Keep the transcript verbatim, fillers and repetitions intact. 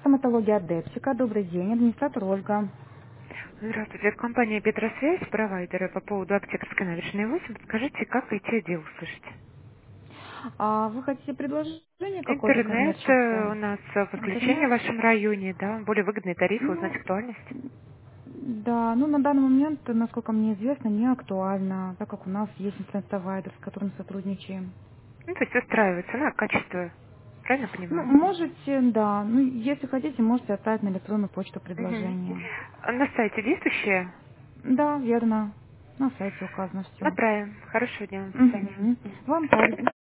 стоматология Депсика. Добрый день, администратор Ольга. Здравствуйте, это компания Петросвязь, провайдеры по поводу аптекарской набережной восемь. Скажите, как идти отдел услышать? А вы хотите предложение какое-то Интернет э, коммерческое? у нас э, подключение Интернет? в вашем районе, да, более выгодные тарифы, узнать Ну, актуальность. да, ну на данный момент, насколько мне известно, не актуально, так как у нас есть интернет-провайдер, с которым сотрудничаем. Ну, то есть устраивает цена, качество. Правильно Ну, понимаю? можете, да, ну, если хотите, можете оставить на электронную почту Угу. предложение. На сайте действующее? Да, верно. На сайте указано все. Отправим. Хорошего дня. До свидания. Угу. Вам также.